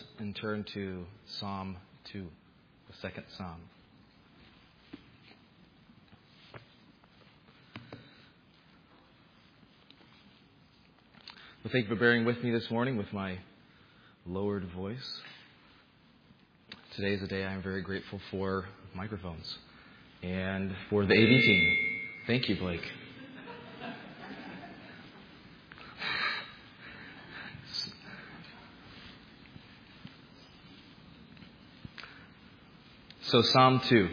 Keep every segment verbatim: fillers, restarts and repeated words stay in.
and turn to Psalm two, the second Psalm. Well, thank you for bearing with me this morning with my lowered voice. Today is a day I am very grateful for microphones and for the A V team. Thank you, Blake. So Psalm two.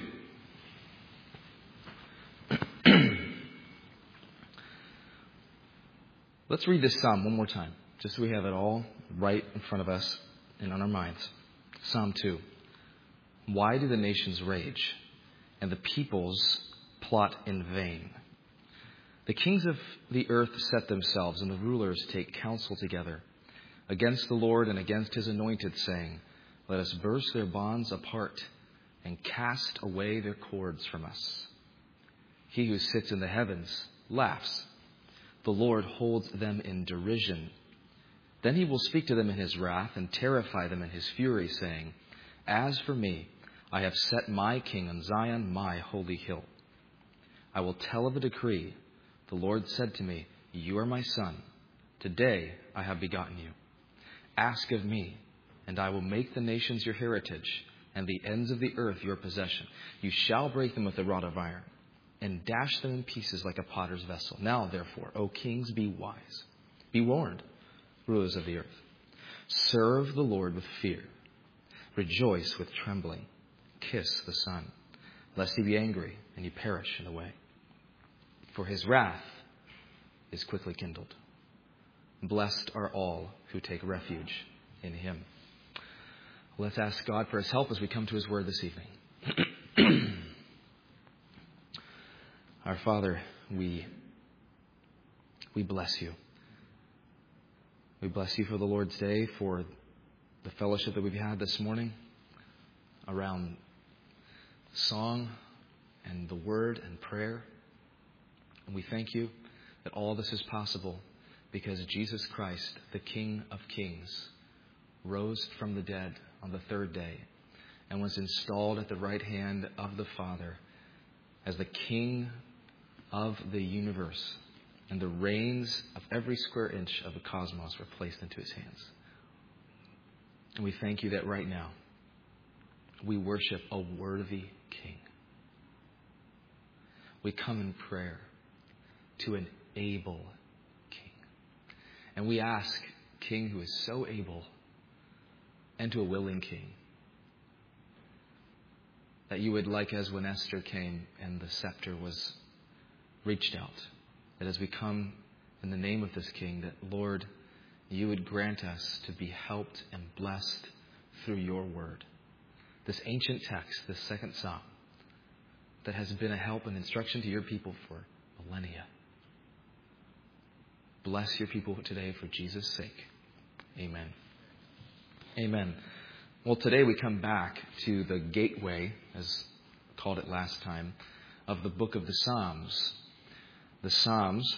Let's read this psalm one more time, just so we have it all right in front of us and on our minds. Psalm two. Why do the nations rage and the peoples plot in vain? The kings of the earth set themselves, and the rulers take counsel together against the Lord and against his anointed, saying, let us burst their bonds apart and cast away their cords from us. He who sits in the heavens laughs. The Lord holds them in derision. Then he will speak to them in his wrath and terrify them in his fury, saying, as for me, I have set my king on Zion, my holy hill. I will tell of a decree. The Lord said to me, you are my son. Today I have begotten you. Ask of me, and I will make the nations your heritage, and the ends of the earth your possession. You shall break them with a rod of iron, and dash them in pieces like a potter's vessel. Now, therefore, O kings, be wise. Be warned, rulers of the earth. Serve the Lord with fear. Rejoice with trembling. Kiss the Son, lest he be angry and you perish in the way. For his wrath is quickly kindled. Blessed are all who take refuge in him. Let's ask God for his help as we come to his word this evening. Our Father, we, we bless you. We bless you for the Lord's Day, for the fellowship that we've had this morning around song and the word and prayer. And we thank you that all this is possible because Jesus Christ, the King of Kings, rose from the dead on the third day and was installed at the right hand of the Father as the King of the universe, and the reins of every square inch of the cosmos were placed into his hands. And we thank you that right now we worship a worthy King. We come in prayer to an able King. And we ask, King who is so able, and to a willing King, that you would, like as when Esther came and the scepter was reached out, that as we come in the name of this King, that, Lord, you would grant us to be helped and blessed through your word. This ancient text, this second psalm, that has been a help and instruction to your people for millennia. Bless your people today for Jesus' sake. Amen. Amen. Well, today we come back to the gateway, as I called it last time, of the book of the Psalms. The Psalms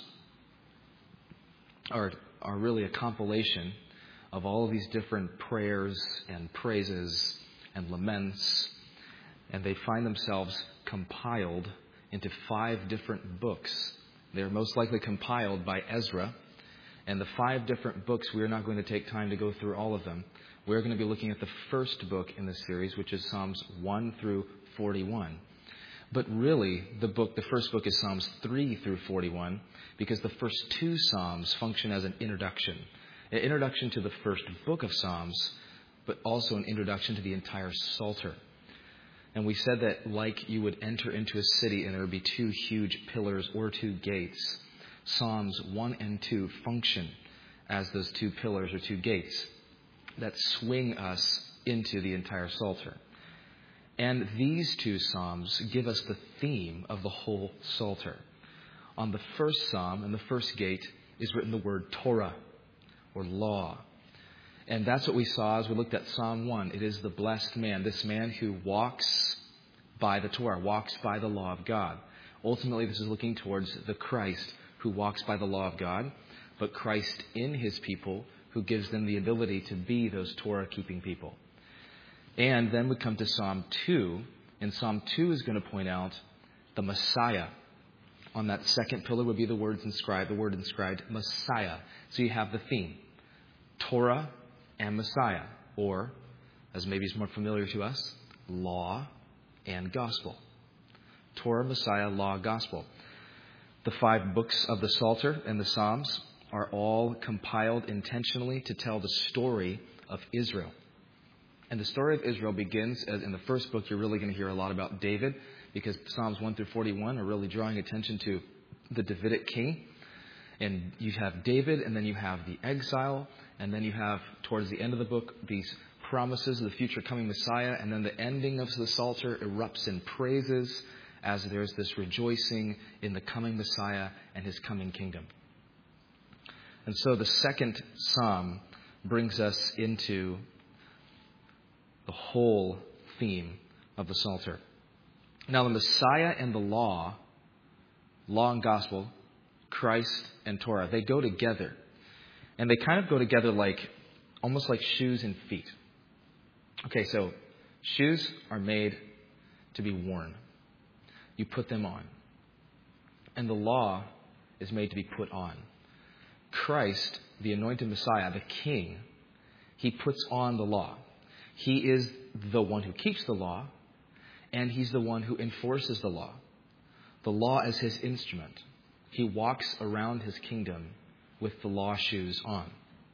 are, are really a compilation of all of these different prayers and praises and laments, and they find themselves compiled into five different books. They're most likely compiled by Ezra, and the five different books, we are not going to take time to go through all of them. We're going to be looking at the first book in this series, which is Psalms one through forty-one. But really, the book, the first book is Psalms three through forty-one, because the first two Psalms function as an introduction. An introduction to the first book of Psalms, but also an introduction to the entire Psalter. And we said that like you would enter into a city and there would be two huge pillars or two gates, Psalms one and two function as those two pillars or two gates that swing us into the entire Psalter. And these two Psalms give us the theme of the whole Psalter. On the first Psalm, in the first gate, is written the word Torah, or law. And that's what we saw as we looked at Psalm one. It is the blessed man, this man who walks by the Torah, walks by the law of God. Ultimately, this is looking towards the Christ who walks by the law of God, but Christ in his people who gives them the ability to be those Torah-keeping people. And then we come to Psalm two, and Psalm two is going to point out the Messiah. On that second pillar would be the words inscribed, the word inscribed, Messiah. So you have the theme, Torah and Messiah, or, as maybe is more familiar to us, law and gospel. Torah, Messiah, law, gospel. The five books of the Psalter and the Psalms are all compiled intentionally to tell the story of Israel. And the story of Israel begins, as in the first book, you're really going to hear a lot about David, because Psalms one through forty-one are really drawing attention to the Davidic king. And you have David, and then you have the exile, and then you have, towards the end of the book, these promises of the future coming Messiah, and then the ending of the Psalter erupts in praises as there's this rejoicing in the coming Messiah and his coming kingdom. And so the second psalm brings us into the whole theme of the Psalter. Now, the Messiah and the law, law and gospel, Christ and Torah, they go together. And they kind of go together like, almost like shoes and feet. Okay, so shoes are made to be worn. You put them on. And the law is made to be put on. Christ, the anointed Messiah, the King, he puts on the law. He is the one who keeps the law, and he's the one who enforces the law. The law is his instrument. He walks around his kingdom with the law shoes on.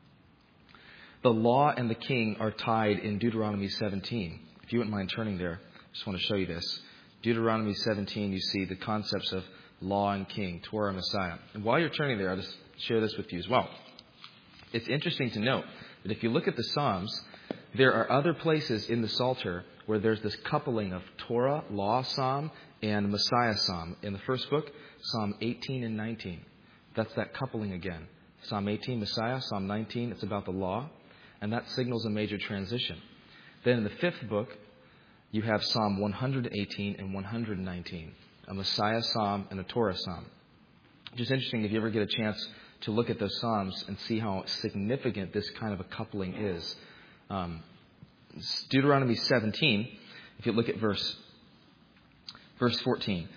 The law and the king are tied in Deuteronomy seventeen. If you wouldn't mind turning there, I just want to show you this. Deuteronomy seventeen, you see the concepts of law and king, Torah, Messiah. And while you're turning there, I'll just share this with you as well. It's interesting to note that if you look at the Psalms, there are other places in the Psalter where there's this coupling of Torah, law psalm, and Messiah psalm. In the first book, Psalm eighteen and nineteen. That's that coupling again. Psalm eighteen, Messiah. Psalm nineteen, it's about the law. And that signals a major transition. Then in the fifth book, you have Psalm one eighteen and one nineteen. A Messiah psalm and a Torah psalm. Just interesting if you ever get a chance to look at those psalms and see how significant this kind of a coupling is. Um, Deuteronomy seventeen, if you look at verse, verse fourteen.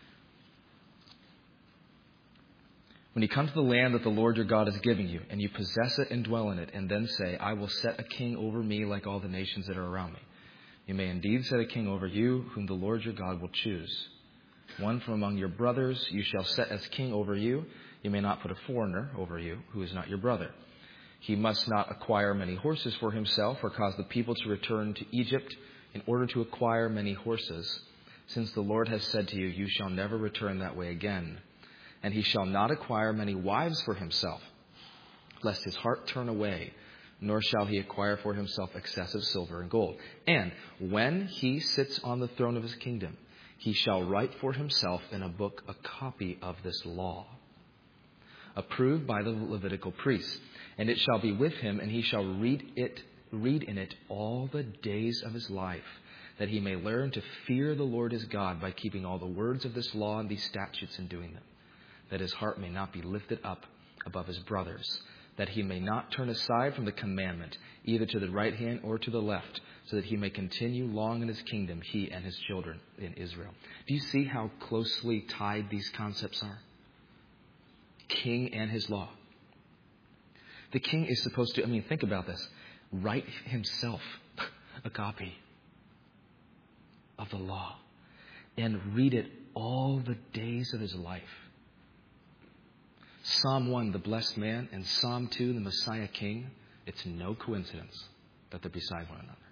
When you come to the land that the Lord your God is giving you, and you possess it and dwell in it, and then say, I will set a king over me like all the nations that are around me. You may indeed set a king over you, whom the Lord your God will choose. One from among your brothers you shall set as king over you. You may not put a foreigner over you, who is not your brother. He must not acquire many horses for himself, or cause the people to return to Egypt in order to acquire many horses, since the Lord has said to you, you shall never return that way again. And he shall not acquire many wives for himself, lest his heart turn away, nor shall he acquire for himself excessive silver and gold. And when he sits on the throne of his kingdom, he shall write for himself in a book a copy of this law, approved by the Levitical priests. And it shall be with him, and he shall read it, read in it all the days of his life, that he may learn to fear the Lord his God by keeping all the words of this law and these statutes and doing them, that his heart may not be lifted up above his brothers, that he may not turn aside from the commandment, either to the right hand or to the left, so that he may continue long in his kingdom, he and his children in Israel. Do you see how closely tied these concepts are? King and his law. The king is supposed to, I mean, think about this, write himself a copy of the law and read it all the days of his life. Psalm one, the blessed man, and Psalm two, the Messiah king. It's no coincidence that they're beside one another.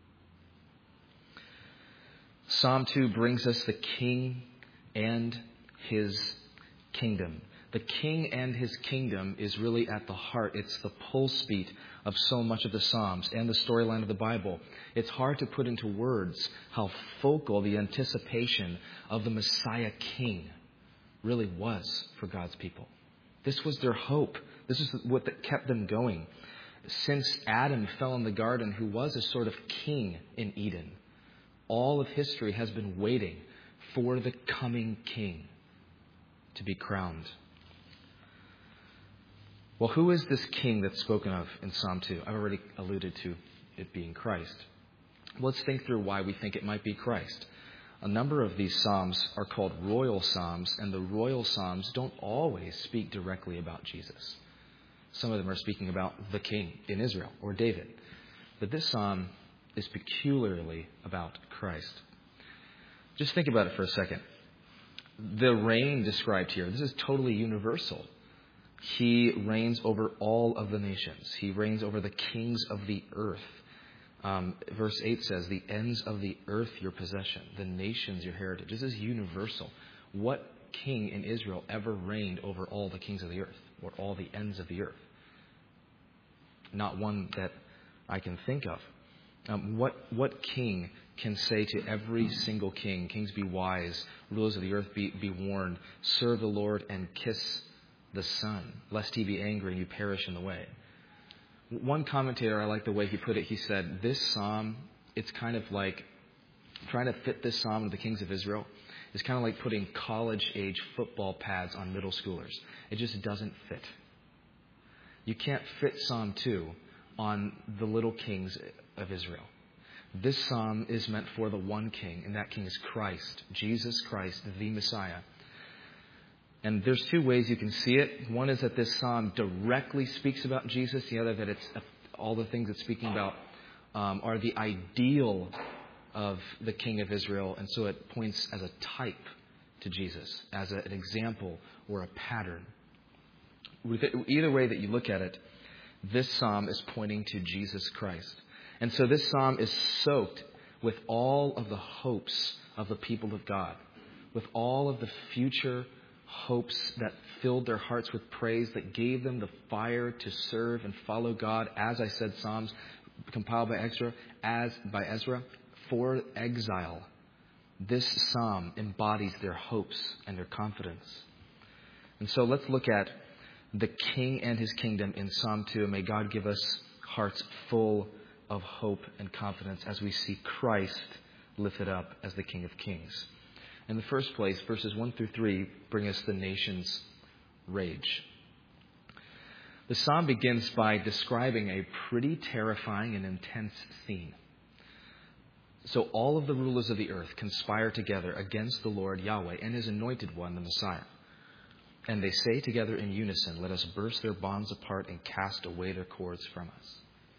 Psalm two brings us the king and his kingdom. The king and his kingdom is really at the heart. It's the pulse beat of so much of the Psalms and the storyline of the Bible. It's hard to put into words how focal the anticipation of the Messiah king really was for God's people. This was their hope. This is what kept them going. Since Adam fell in the garden, who was a sort of king in Eden, all of history has been waiting for the coming king to be crowned. Well, who is this king that's spoken of in Psalm two? I've already alluded to it being Christ. Let's think through why we think it might be Christ. A number of these psalms are called royal psalms, and the royal psalms don't always speak directly about Jesus. Some of them are speaking about the king in Israel or David. But this psalm is peculiarly about Christ. Just think about it for a second. The reign described here, this is totally universal. He reigns over all of the nations. He reigns over the kings of the earth. Um, verse eight says, the ends of the earth your possession, the nations your heritage. This is universal. What king in Israel ever reigned over all the kings of the earth or all the ends of the earth? Not one that I can think of. Um, what what king can say to every single king, kings be wise, rulers of the earth be, be warned, serve the Lord and kiss the Son, lest he be angry and you perish in the way? One commentator, I like the way he put it, he said, this psalm, it's kind of like, trying to fit this psalm to the kings of Israel is kind of like putting college-age football pads on middle schoolers. It just doesn't fit. You can't fit Psalm two on the little kings of Israel. This psalm is meant for the one king, and that king is Christ, Jesus Christ, the Messiah. And there's two ways you can see it. One is that this psalm directly speaks about Jesus. The other that it's all the things it's speaking about um, are the ideal of the king of Israel. And so it points as a type to Jesus, as a, an example or a pattern. Either way that you look at it, this psalm is pointing to Jesus Christ. And so this psalm is soaked with all of the hopes of the people of God, with all of the future hopes that filled their hearts with praise, that gave them the fire to serve and follow God. As I said, Psalms compiled by Ezra, as by Ezra, for exile. This psalm embodies their hopes and their confidence. And so let's look at the King and his kingdom in Psalm two. And may God give us hearts full of hope and confidence as we see Christ lifted up as the King of Kings. In the first place, verses one through three bring us the nation's rage. The psalm begins by describing a pretty terrifying and intense scene. So all of the rulers of the earth conspire together against the Lord Yahweh and his anointed one, the Messiah. And they say together in unison, let us burst their bonds apart and cast away their cords from us.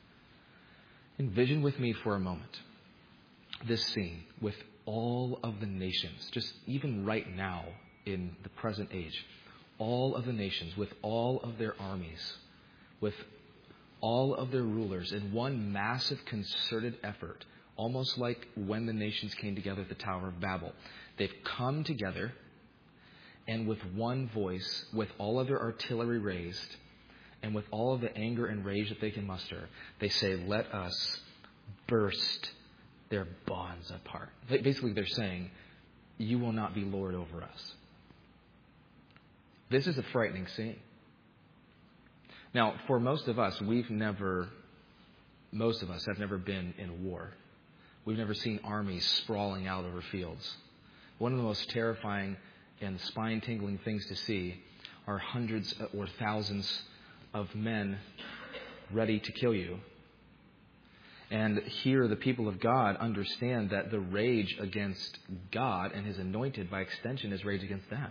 Envision with me for a moment this scene with all of the nations, just even right now in the present age, all of the nations with all of their armies, with all of their rulers in one massive concerted effort, almost like when the nations came together at the Tower of Babel. They've come together and with one voice, with all of their artillery raised, and with all of the anger and rage that they can muster, they say, let us burst their bonds apart. Basically, they're saying, you will not be Lord over us. This is a frightening scene. Now, for most of us, we've never, most of us have never been in war. We've never seen armies sprawling out over fields. One of the most terrifying and spine-tingling things to see are hundreds or thousands of men ready to kill you. And here the people of God understand that the rage against God and his anointed, by extension, is rage against them.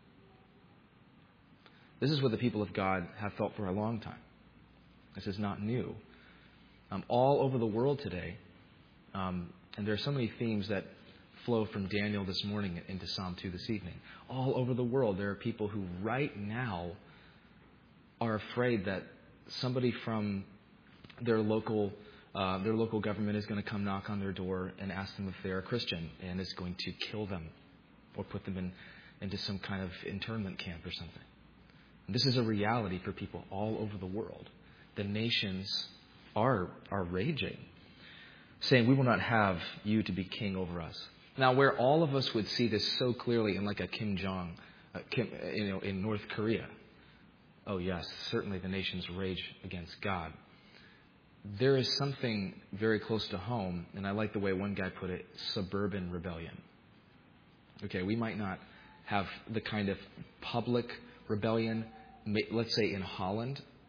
This is what the people of God have felt for a long time. This is not new. Um, all over the world today, um, and there are so many themes that flow from Daniel this morning into Psalm two this evening. All over the world, there are people who right now are afraid that somebody from their local uh, their local government is going to come knock on their door and ask them if they're a Christian and is going to kill them or put them in into some kind of internment camp or something. And this is a reality for people all over the world. The nations are are raging, saying, we will not have you to be king over us. Now, where all of us would see this so clearly in like a Kim Jong, uh, Kim, you know, in North Korea. Oh, yes, certainly the nations rage against God. There is something very close to home, and I like the way one guy put it, suburban rebellion. Okay, we might not have the kind of public rebellion, let's say in Holland,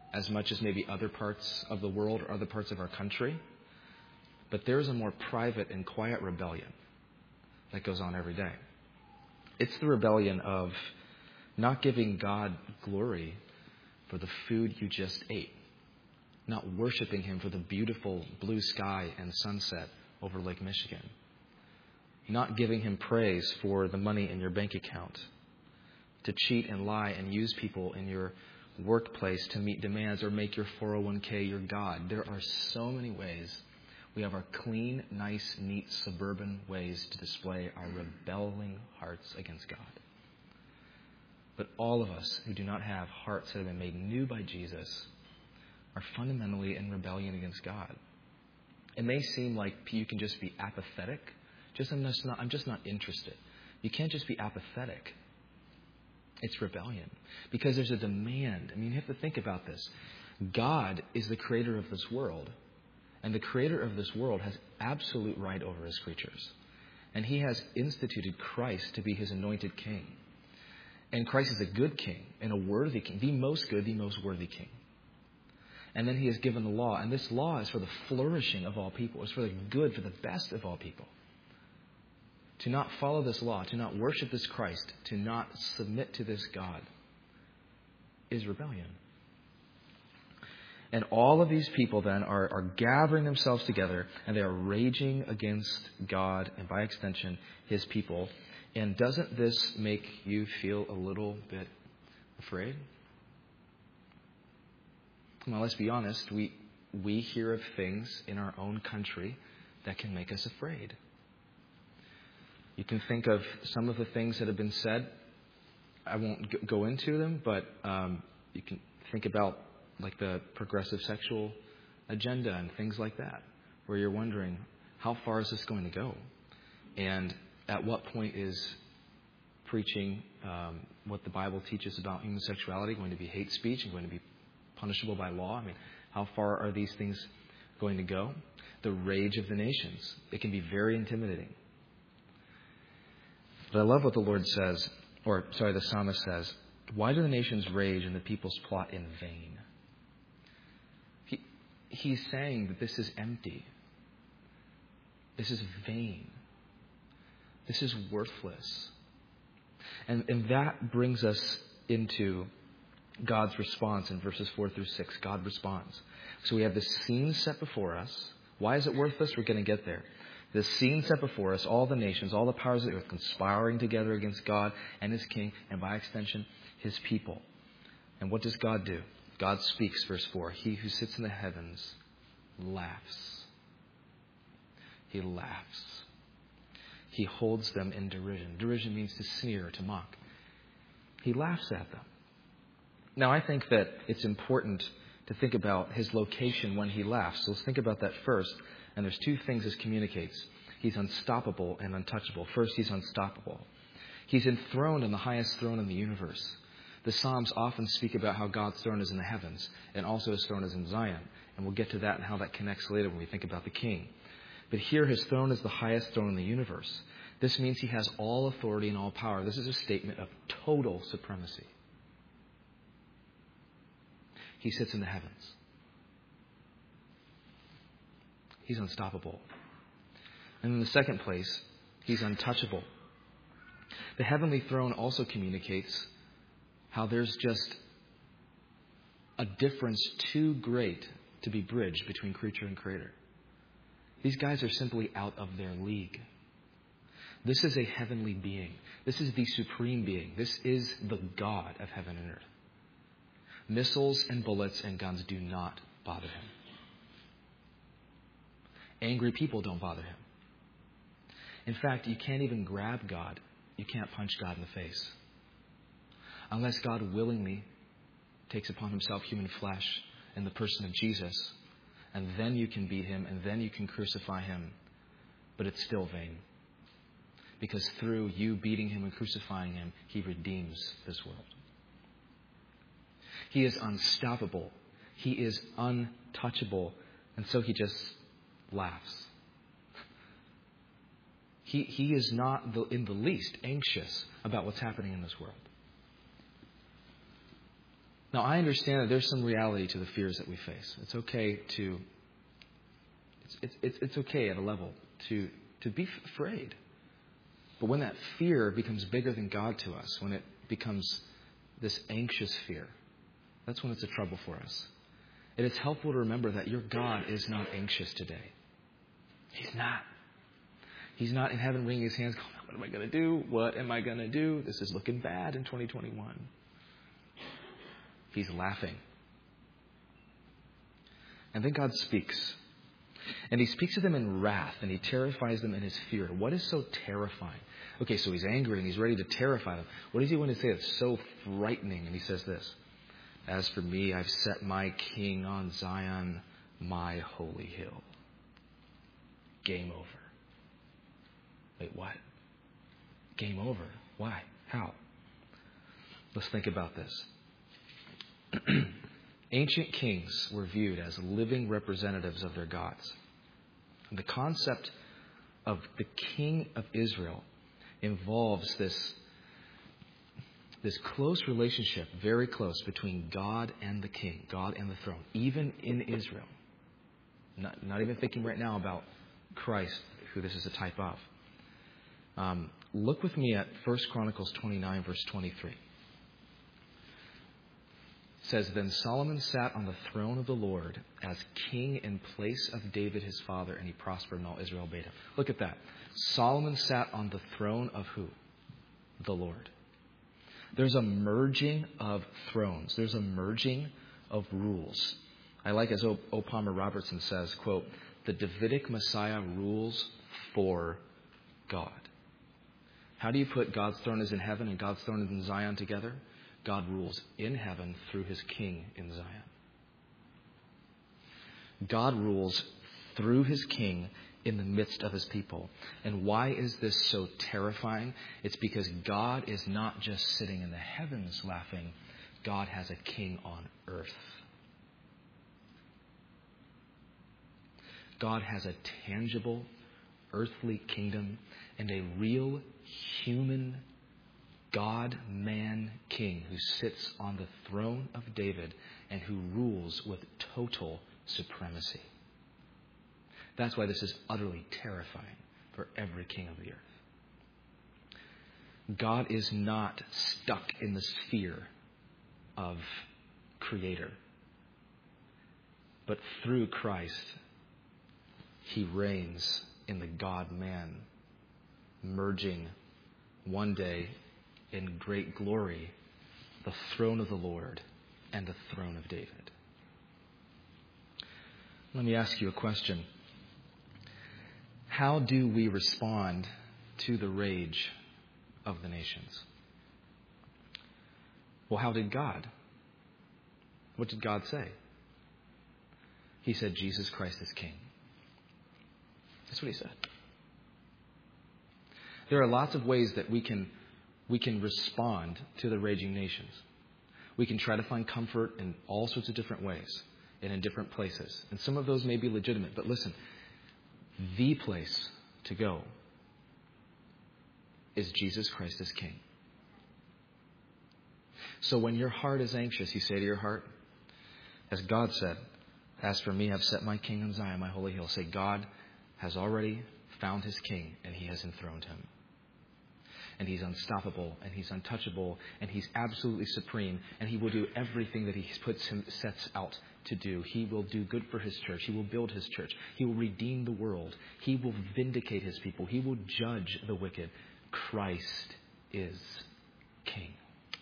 as much as maybe other parts of the world or other parts of our country. But there's a more private and quiet rebellion that goes on every day. It's the rebellion of not giving God glory for the food you just ate, not worshiping Him for the beautiful blue sky and sunset over Lake Michigan, not giving Him praise for the money in your bank account, to cheat and lie and use people in your workplace to meet demands or make your four oh one k your God. There are so many ways. We have our clean, nice, neat, suburban ways to display our rebelling hearts against God. But all of us who do not have hearts that have been made new by Jesus are fundamentally in rebellion against God. It may seem like you can just be apathetic. Just I'm just not, I'm just not interested. You can't just be apathetic. It's rebellion. Because there's a demand. I mean, you have to think about this. God is the creator of this world. And the creator of this world has absolute right over his creatures. And he has instituted Christ to be his anointed king. And Christ is a good king and a worthy king. The most good, the most worthy king. And then he has given the law. And this law is for the flourishing of all people. It's for the good, for the best of all people. To not follow this law, to not worship this Christ, to not submit to this God is rebellion. And all of these people then are, are gathering themselves together and they are raging against God and by extension his people. And doesn't this make you feel a little bit afraid? Well, let's be honest. We, we hear of things in our own country that can make us afraid. You can think of some of the things that have been said. I won't go into them, but um, you can think about like the progressive sexual agenda and things like that, where you're wondering, how far is this going to go? And at what point is preaching um, what the Bible teaches about homosexuality going to be hate speech and going to be punishable by law? I mean, how far are these things going to go? The rage of the nations. It can be very intimidating. But I love what the Lord says, or sorry, the psalmist says, why do the nations rage and the peoples plot in vain? He, he's saying that this is empty. This is vain. This is worthless. And, and that brings us into God's response in verses four through six. God responds. So we have this scene set before us. Why is it worthless? We're going to get there. The scene set before us, all the nations, all the powers of the earth conspiring together against God and his king, and by extension, his people. And what does God do? God speaks, verse four. He who sits in the heavens laughs. He laughs. He holds them in derision. Derision means to sneer, to mock. He laughs at them. Now, I think that it's important to think about his location when he laughs. So let's think about that first. And there's two things this communicates. He's unstoppable and untouchable. First, he's unstoppable. He's enthroned on the highest throne in the universe. The Psalms often speak about how God's throne is in the heavens and also his throne is in Zion. And we'll get to that and how that connects later when we think about the king. But here, his throne is the highest throne in the universe. This means he has all authority and all power. This is a statement of total supremacy. He sits in the heavens. He's unstoppable. And in the second place, he's untouchable. The heavenly throne also communicates how there's just a difference too great to be bridged between creature and creator. These guys are simply out of their league. This is a heavenly being. This is the supreme being. This is the God of heaven and earth. Missiles and bullets and guns do not bother him. Angry people don't bother him. In fact, you can't even grab God. You can't punch God in the face. Unless God willingly takes upon himself human flesh in the person of Jesus. And then you can beat him, and then you can crucify him. But it's still vain. Because through you beating him and crucifying him, he redeems this world. He is unstoppable. He is untouchable. And so he just laughs. He, he is not the, in the least anxious about what's happening in this world. Now, I understand that there's some reality to the fears that we face. It's okay to, it's, it's, it's okay at a level to, to be afraid. But when that fear becomes bigger than God to us, when it becomes this anxious fear, that's when it's a trouble for us. It is helpful to remember that your God is not anxious today. He's not. He's not in heaven wringing his hands, going, what am I going to do? What am I going to do? This is looking bad in twenty twenty-one. He's laughing. And then God speaks. And he speaks to them in wrath, and he terrifies them in his fear. What is so terrifying? Okay, so he's angry and he's ready to terrify them. What does he want to say that's so frightening? And he says this, as for me, I've set my king on Zion, my holy hill. Game over. Wait, what? Game over. Why? How? Let's think about this. Ancient kings were viewed as living representatives of their gods. And the concept of the king of Israel involves this, this close relationship, very close, between God and the king, God and the throne, even in Israel. Not, not even thinking right now about Christ, who this is a type of. Um, look with me at First Chronicles twenty-nine, verse twenty-three. It says, then Solomon sat on the throne of the Lord as king in place of David his father, and he prospered, and all Israel obeyed him. Look at that. Solomon sat on the throne of who? The Lord. There's a merging of thrones. There's a merging of rules. I like, as o. o. Palmer Robertson says, quote, the Davidic Messiah rules for God. How do you put God's throne is in heaven and God's throne is in Zion together? God rules in heaven through his king in Zion. God rules through his king in the midst of his people. And why is this so terrifying? It's because God is not just sitting in the heavens laughing. God has a king on earth. God has a tangible earthly kingdom and a real human God-man king who sits on the throne of David and who rules with total supremacy. That's why this is utterly terrifying for every king of the earth. God is not stuck in the sphere of Creator, but through Christ, he reigns in the God-man, merging one day in great glory the throne of the Lord and the throne of David. Let me ask you a question. How do we respond to the rage of the nations? Well, how did God? What did God say? He said, Jesus Christ is King. That's what he said. There are lots of ways that we can we can respond to the raging nations. We can try to find comfort in all sorts of different ways and in different places. And some of those may be legitimate. But listen, the place to go is Jesus Christ as King. So when your heart is anxious, you say to your heart, as God said, as for me, I've set my king on Zion, my holy hill. Say, God has already found his king and he has enthroned him. And he's unstoppable, and he's untouchable, and he's absolutely supreme, and he will do everything that he puts him, sets out to do. He will do good for his church. He will build his church. He will redeem the world. He will vindicate his people. He will judge the wicked. Christ is King.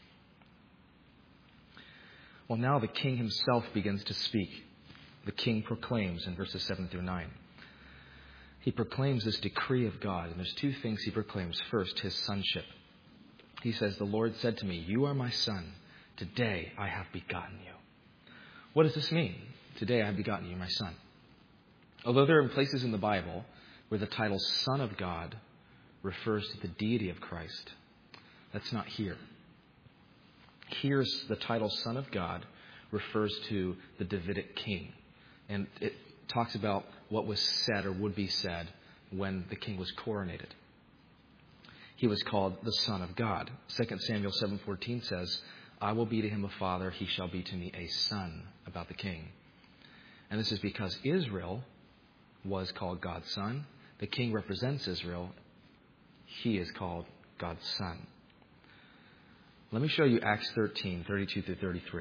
Well, now the King himself begins to speak. The King proclaims in verses seven through nine. He proclaims this decree of God, and there's two things he proclaims. First, his sonship. He says, the Lord said to me, you are my son. Today I have begotten you. What does this mean? Today I have begotten you, my son. Although there are places in the Bible where the title Son of God refers to the deity of Christ, that's not here. Here's the title Son of God refers to the Davidic king. And it talks about what was said or would be said when the king was coronated. He was called the Son of God. Second Samuel seven fourteen says, I will be to him a father, he shall be to me a son, about the king. And this is because Israel was called God's son. The king represents Israel. He is called God's son. Let me show you Acts thirteen, thirty-two through thirty-three.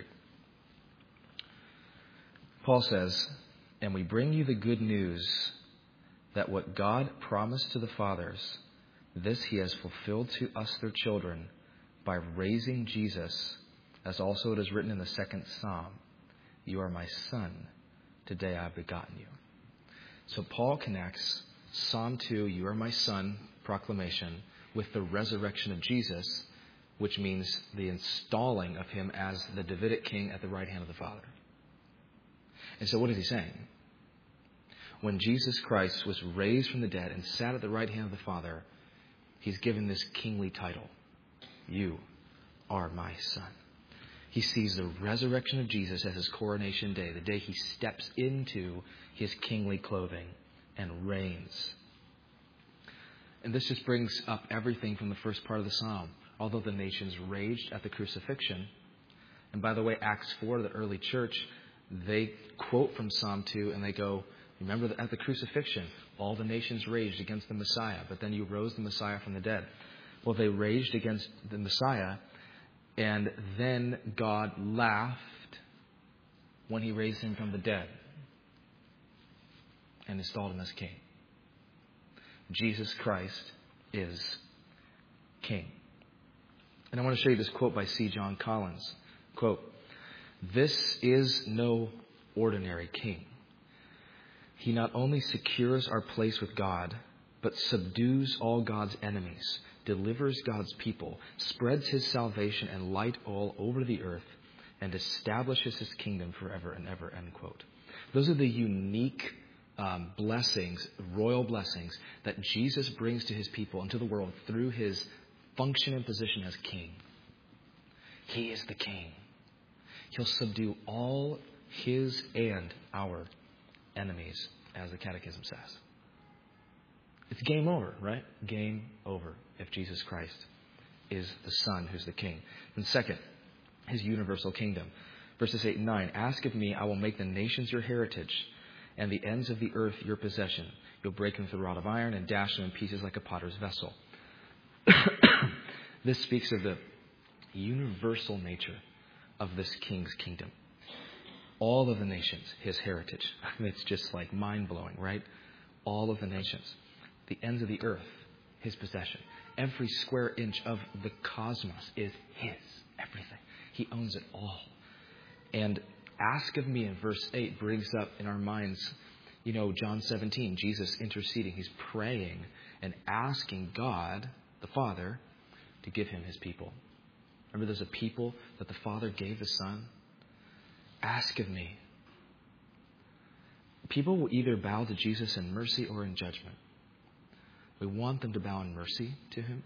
Paul says, and we bring you the good news that what God promised to the fathers, this he has fulfilled to us their children by raising Jesus, as also it is written in the second Psalm, you are my son, today I have begotten you. So Paul connects Psalm two, you are my son, proclamation, with the resurrection of Jesus, which means the installing of him as the Davidic king at the right hand of the Father. And so what is he saying? When Jesus Christ was raised from the dead and sat at the right hand of the Father, he's given this kingly title. You are my son. He sees the resurrection of Jesus as his coronation day, the day he steps into his kingly clothing and reigns. And this just brings up everything from the first part of the psalm. Although the nations raged at the crucifixion. And by the way, Acts four, the early church, they quote from Psalm two and they go, remember that at the crucifixion, all the nations raged against the Messiah, but then you rose the Messiah from the dead. Well, they raged against the Messiah, and then God laughed when he raised him from the dead and installed him as king. Jesus Christ is king. And I want to show you this quote by C. John Collins. Quote, this is no ordinary king. He not only secures our place with God, but subdues all God's enemies, delivers God's people, spreads his salvation and light all over the earth, and establishes his kingdom forever and ever, end quote. Those are the unique um, blessings, royal blessings, that Jesus brings to his people and to the world through his function and position as king. He is the king. He'll subdue all his and our enemies, as the Catechism says. It's game over, right? Game over if Jesus Christ is the Son who's the king. And second, his universal kingdom. Verses eight and nine, ask of me, I will make the nations your heritage and the ends of the earth your possession. You'll break them with a rod of iron and dash them in pieces like a potter's vessel. This speaks of the universal nature of this king's kingdom. All of the nations, his heritage. I mean, it's just like mind-blowing, right? All of the nations. The ends of the earth, his possession. Every square inch of the cosmos is his. Everything. He owns it all. And ask of me in verse eight brings up in our minds, you know, John seventeen, Jesus interceding. He's praying and asking God, the Father, to give him his people. Remember, there's a people that the Father gave the Son. Ask of me. People will either bow to Jesus in mercy or in judgment. We want them to bow in mercy to him.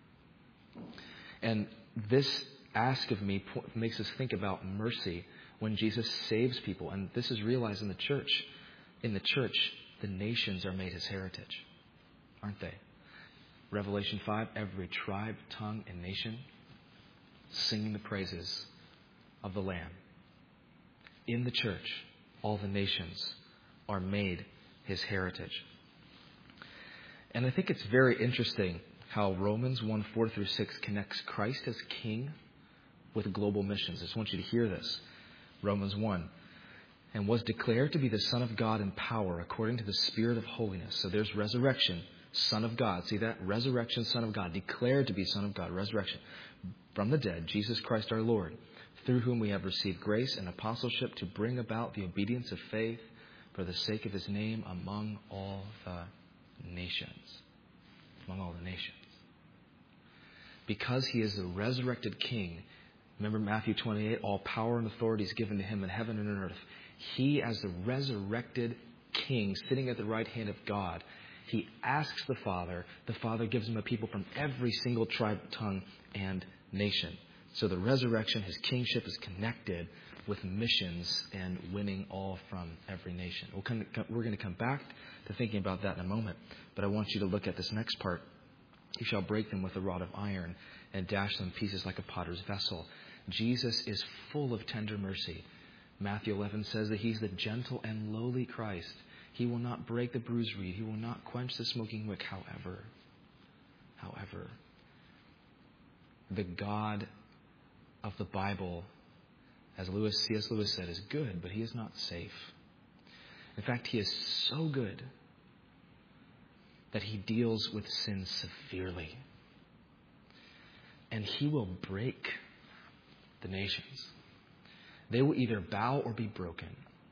And this ask of me makes us think about mercy when Jesus saves people. And this is realized in the church. In the church, the nations are made his heritage, aren't they? Revelation five, every tribe, tongue, and nation singing the praises of the Lamb. In the church, all the nations are made his heritage. And I think it's very interesting how Romans one, four through six connects Christ as king with global missions. I just want you to hear this. Romans one. And was declared to be the Son of God in power according to the Spirit of holiness. So there's resurrection, Son of God. See that? Resurrection, Son of God. Declared to be Son of God. Resurrection. From the dead, Jesus Christ our Lord, through whom we have received grace and apostleship to bring about the obedience of faith for the sake of his name among all the nations. Among all the nations. Because he is the resurrected king. Remember Matthew twenty-eight, all power and authority is given to him in heaven and on earth. He, as the resurrected king, sitting at the right hand of God, he asks the Father. The Father gives him a people from every single tribe, tongue, and nation. So the resurrection, his kingship, is connected with missions and winning all from every nation. We'll come, we're going to come back to thinking about that in a moment. But I want you to look at this next part. He shall break them with a rod of iron and dash them in pieces like a potter's vessel. Jesus is full of tender mercy. Matthew eleven says that he's the gentle and lowly Christ. He will not break the bruised reed. He will not quench the smoking wick. However, however, the God of the Bible, as Lewis, C S Lewis said, is good, but he is not safe. In fact, he is so good that he deals with sin severely. And he will break the nations. They will either bow or be broken.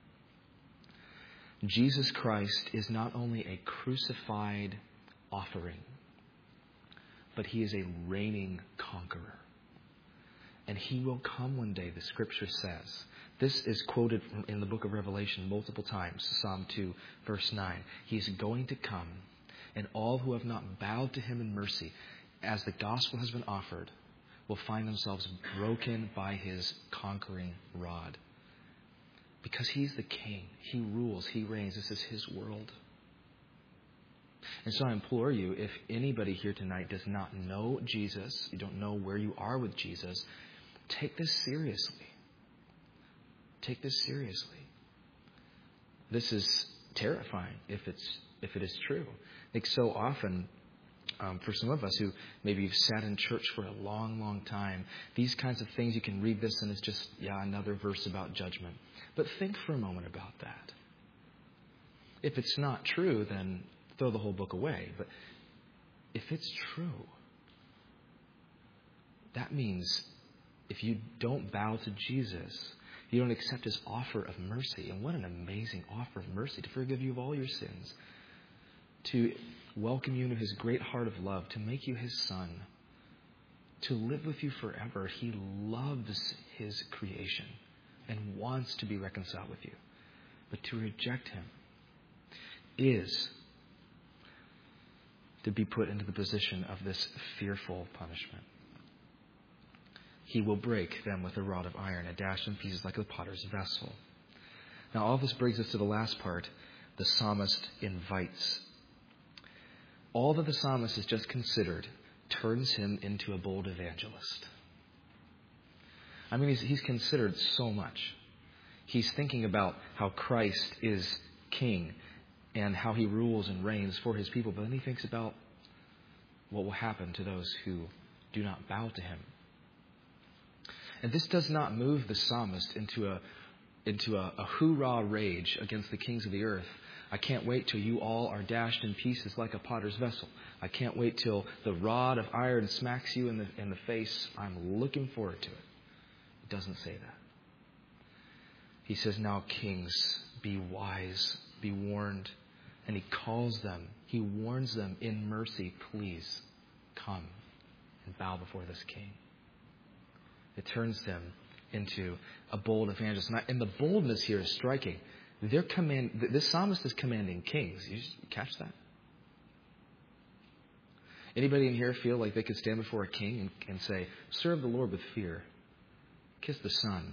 Jesus Christ is not only a crucified offering, but he is a reigning conqueror. And he will come one day, the scripture says. This is quoted in the book of Revelation multiple times, Psalm two, verse nine. He is going to come, and all who have not bowed to him in mercy, as the gospel has been offered, will find themselves broken by his conquering rod. Because he's the king. He rules. He reigns. This is his world. And so I implore you, if anybody here tonight does not know Jesus, you don't know where you are with Jesus, take this seriously. Take this seriously. This is terrifying if it's if it is true. I think so often, um, for some of us who maybe you've sat in church for a long, long time, these kinds of things, you can read this and it's just, yeah, another verse about judgment. But think for a moment about that. If it's not true, then throw the whole book away. But if it's true, that means if you don't bow to Jesus, you don't accept his offer of mercy. And what an amazing offer of mercy, to forgive you of all your sins, to welcome you into his great heart of love, to make you his son, to live with you forever. He loves his creation and wants to be reconciled with you. But to reject him is to be put into the position of this fearful punishment. He will break them with a rod of iron and dash in pieces like a potter's vessel. Now, all this brings us to the last part. The psalmist invites. All that the psalmist has just considered turns him into a bold evangelist. I mean, he's, he's considered so much. He's thinking about how Christ is king and how he rules and reigns for his people. But then he thinks about what will happen to those who do not bow to him. And this does not move the psalmist into a into a, a hoorah rage against the kings of the earth. I can't wait till you all are dashed in pieces like a potter's vessel. I can't wait till the rod of iron smacks you in the in the face. I'm looking forward to it. It doesn't say that. He says, now kings, be wise, be warned. And he calls them, he warns them in mercy, please come and bow before this king. It turns them into a bold evangelist. And the boldness here is striking. Their command, this psalmist is commanding kings. You just catch that? Anybody in here feel like they could stand before a king and, and say, serve the Lord with fear, kiss the Son,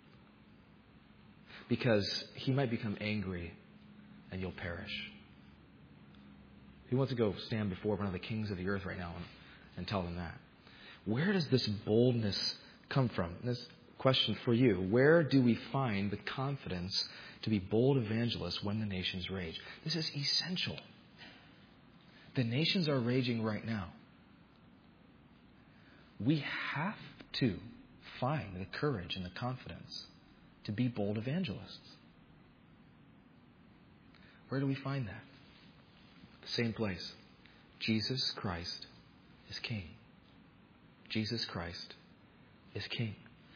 because he might become angry and you'll perish? Who wants to go stand before one of the kings of the earth right now and, and tell them that? Where does this boldness come from? This question for you. Where do we find the confidence to be bold evangelists when the nations rage? This is essential. The nations are raging right now. We have to find the courage and the confidence to be bold evangelists. Where do we find that? The same place. Jesus Christ is King. Jesus Christ is King.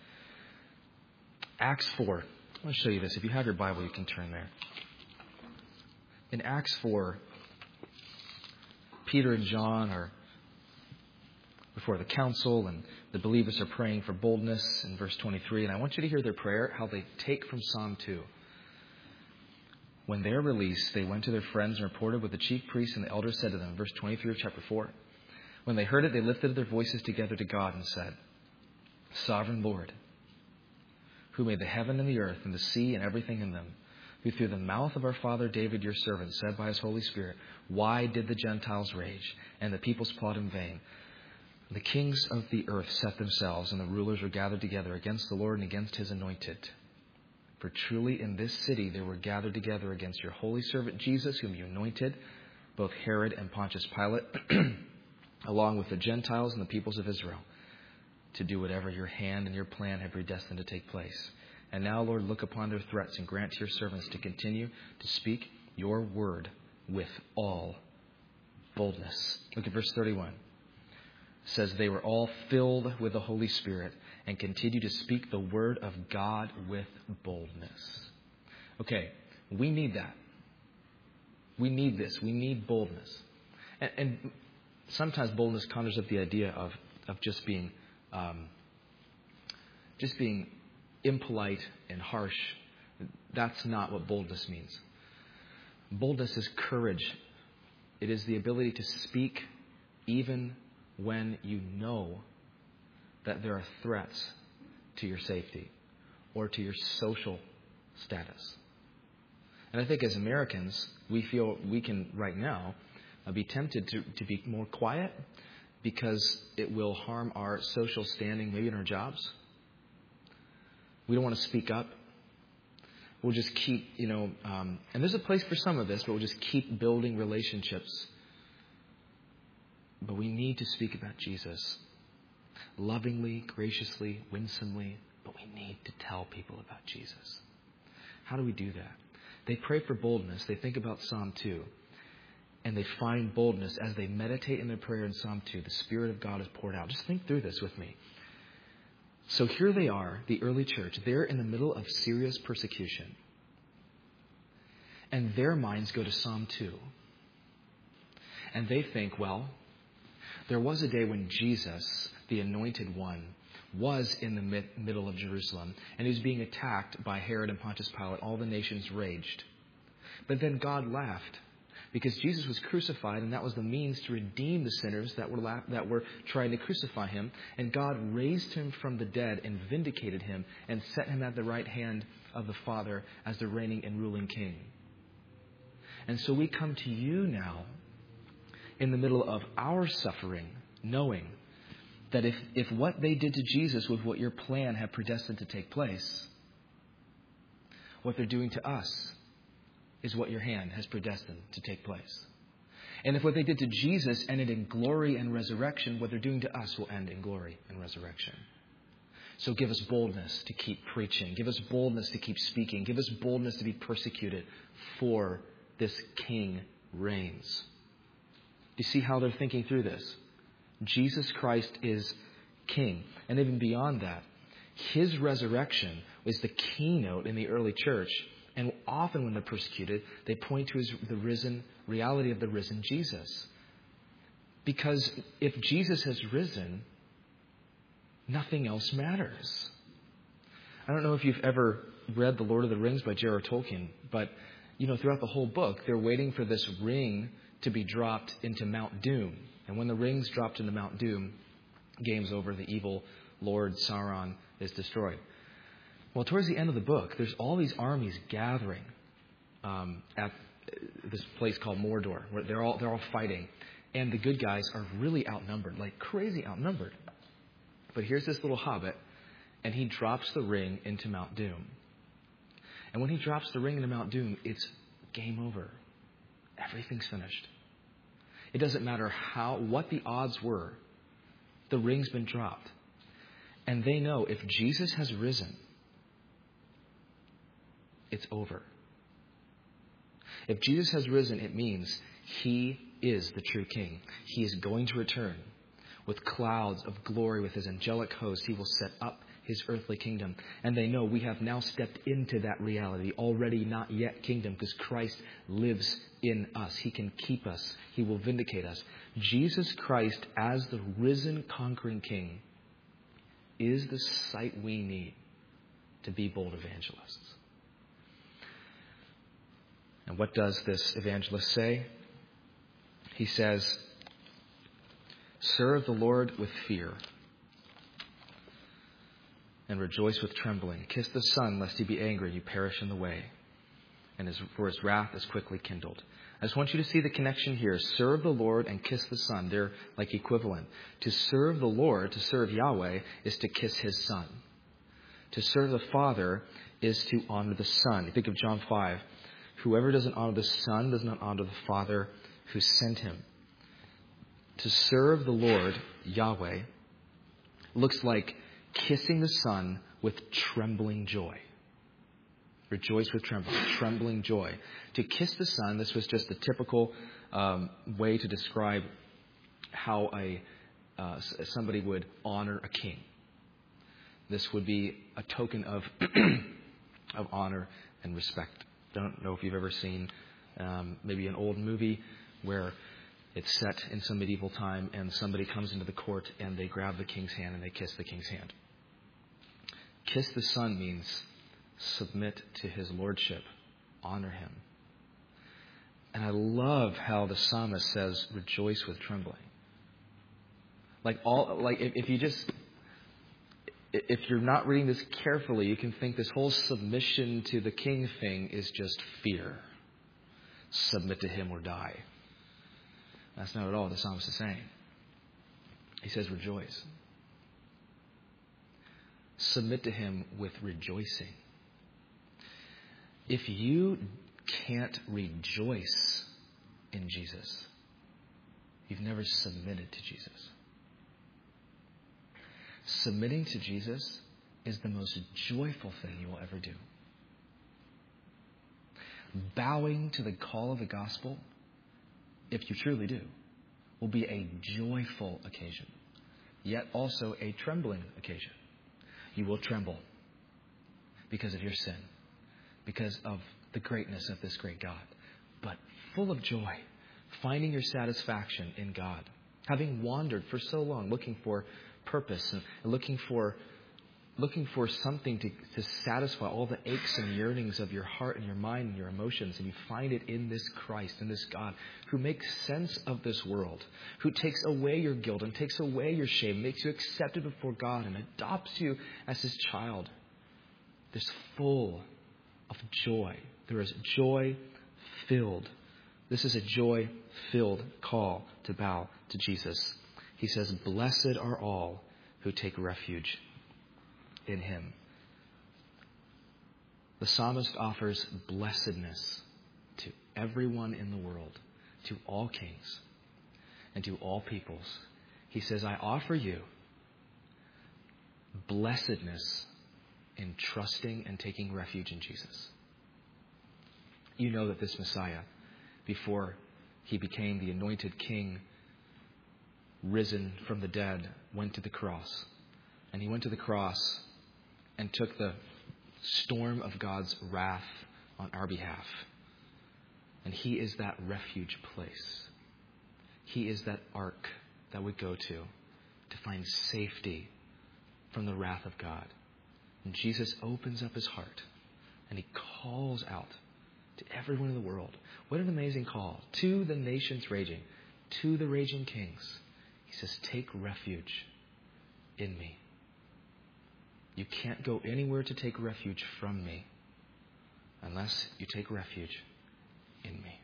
Acts four. I want to show you this. If you have your Bible, you can turn there. In Acts four, Peter and John are before the council, and the believers are praying for boldness in verse twenty-three. And I want you to hear their prayer, how they take from Psalm two. When they are released, they went to their friends and reported what the chief priests and the elders said to them. Verse twenty-three of chapter four. When they heard it, they lifted their voices together to God and said, Sovereign Lord, who made the heaven and the earth and the sea and everything in them, who through the mouth of our father David, your servant, said by his Holy Spirit, why did the Gentiles rage and the peoples plot in vain? The kings of the earth set themselves, and the rulers were gathered together against the Lord and against his anointed. For truly in this city they were gathered together against your holy servant Jesus, whom you anointed, both Herod and Pontius Pilate, along with the Gentiles and the peoples of Israel, to do whatever your hand and your plan have predestined to take place. And now, Lord, look upon their threats and grant to your servants to continue to speak your word with all boldness. Look at verse thirty-one. It says, they were all filled with the Holy Spirit and continued to speak the word of God with boldness. Okay, we need that. We need this. We need boldness. And, and sometimes boldness conjures up the idea of, of just being um, just being impolite and harsh. That's not what boldness means. Boldness is courage. It is the ability to speak even when you know that there are threats to your safety or to your social status. And I think as Americans, we feel we can right now uh, be tempted to, to be more quiet because it will harm our social standing, maybe in our jobs. We don't want to speak up. We'll just keep, you know, um, and there's a place for some of this, but we'll just keep building relationships. But we need to speak about Jesus lovingly, graciously, winsomely, but we need to tell people about Jesus. How do we do that? They pray for boldness. They think about Psalm two, and they find boldness as they meditate in their prayer in Psalm two. The Spirit of God is poured out. Just think through this with me. So here they are, the early church. They're in the middle of serious persecution. And their minds go to Psalm two. And they think, well, there was a day when Jesus, the anointed one, was in the mid- middle of Jerusalem. And he was being attacked by Herod and Pontius Pilate. All the nations raged. But then God laughed. Because Jesus was crucified, and that was the means to redeem the sinners that were la- that were trying to crucify him. And God raised him from the dead and vindicated him and set him at the right hand of the Father as the reigning and ruling King. And so we come to you now in the middle of our suffering, knowing that if, if what they did to Jesus was what your plan had predestined to take place, what they're doing to us is what your hand has predestined to take place. And if what they did to Jesus ended in glory and resurrection, what they're doing to us will end in glory and resurrection. So give us boldness to keep preaching. Give us boldness to keep speaking. Give us boldness to be persecuted, for this King reigns. Do you see how they're thinking through this? Jesus Christ is King. And even beyond that, his resurrection was the keynote in the early church. And often when they're persecuted, they point to his, the risen, reality of the risen Jesus. Because if Jesus has risen, nothing else matters. I don't know if you've ever read The Lord of the Rings by J R R Tolkien, but you know, throughout the whole book, they're waiting for this ring to be dropped into Mount Doom. And when the ring's dropped into Mount Doom, game's over. The evil Lord Sauron is destroyed. Well, towards the end of the book, there's all these armies gathering um, at this place called Mordor, where they're all they're all fighting, and the good guys are really outnumbered, like crazy outnumbered. But here's this little hobbit, and he drops the ring into Mount Doom. And when he drops the ring into Mount Doom, it's game over. Everything's finished. It doesn't matter how what the odds were. The ring's been dropped, and they know if Jesus has risen, it's over. If Jesus has risen, it means he is the true King. He is going to return with clouds of glory with his angelic host. He will set up his earthly kingdom. And they know we have now stepped into that reality, already not yet kingdom, because Christ lives in us. He can keep us. He will vindicate us. Jesus Christ as the risen, conquering King is the sight we need to be bold evangelists. And what does this evangelist say? He says, serve the Lord with fear and rejoice with trembling. Kiss the Son, lest he be angry and you perish in the way. and his, for his wrath is quickly kindled. I just want you to see the connection here. Serve the Lord and kiss the Son. They're like equivalent. To serve the Lord, to serve Yahweh, is to kiss his Son. To serve the Father is to honor the Son. You think of John five. Whoever doesn't honor the Son does not honor the Father who sent him. To serve the Lord, Yahweh, looks like kissing the Son with trembling joy. Rejoice with trembling, trembling joy. To kiss the Son, this was just the typical um, way to describe how a uh, somebody would honor a king. This would be a token of of honor and respect. Don't know if you've ever seen um, maybe an old movie where it's set in some medieval time and somebody comes into the court and they grab the king's hand and they kiss the king's hand. Kiss the Son means submit to his lordship, honor him. And I love how the psalmist says, rejoice with trembling. Like all, like if, if you just, if you're not reading this carefully, you can think this whole submission to the king thing is just fear. Submit to him or die. That's not at all what the psalmist is saying. He says, rejoice. Submit to him with rejoicing. If you can't rejoice in Jesus, you've never submitted to Jesus. Submitting to Jesus is the most joyful thing you will ever do. Bowing to the call of the gospel, if you truly do, will be a joyful occasion, yet also a trembling occasion. You will tremble because of your sin, because of the greatness of this great God, but full of joy, finding your satisfaction in God, having wandered for so long, looking for purpose and looking for looking for something to, to satisfy all the aches and yearnings of your heart and your mind and your emotions, and you find it in this Christ, in this God, who makes sense of this world, who takes away your guilt and takes away your shame, makes you accepted before God and adopts you as his child. This full of joy. There is joy filled. This is a joy filled call to bow to Jesus. He says, blessed are all who take refuge in him. The psalmist offers blessedness to everyone in the world, to all kings and to all peoples. He says, I offer you blessedness in trusting and taking refuge in Jesus. You know that this Messiah, before he became the anointed king, risen from the dead, went to the cross. And he went to the cross and took the storm of God's wrath on our behalf. And he is that refuge place. He is that ark that we go to to find safety from the wrath of God. And Jesus opens up his heart and he calls out to everyone in the world. What an amazing call. To the nations raging, to the raging kings. He says, take refuge in me. You can't go anywhere to take refuge from me unless you take refuge in me.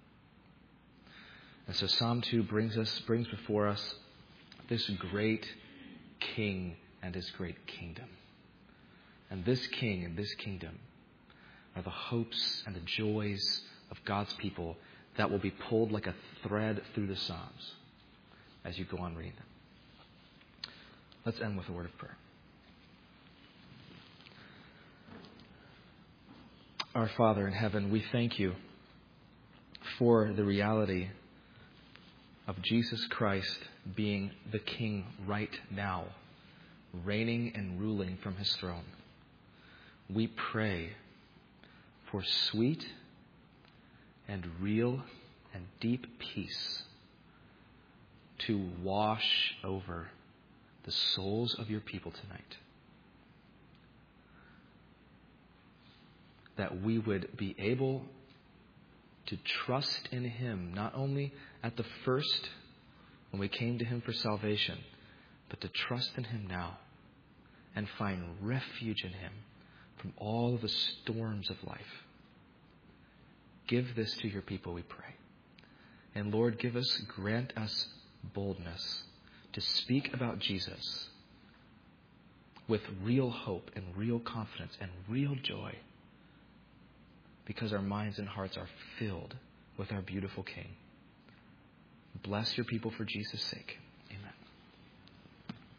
And so Psalm two brings us, brings before us this great king and his great kingdom. And this king and this kingdom are the hopes and the joys of God's people that will be pulled like a thread through the Psalms as you go on reading them. Let's end with a word of prayer. Our Father in heaven, we thank you for the reality of Jesus Christ being the King right now, reigning and ruling from his throne. We pray for sweet and real and deep peace to wash over the souls of your people tonight. That we would be able to trust in him, not only at the first, when we came to him for salvation, but to trust in him now and find refuge in him from all of the storms of life. Give this to your people, we pray. And Lord, give us, grant us boldness to speak about Jesus with real hope and real confidence and real joy, because our minds and hearts are filled with our beautiful King. Bless your people for Jesus' sake.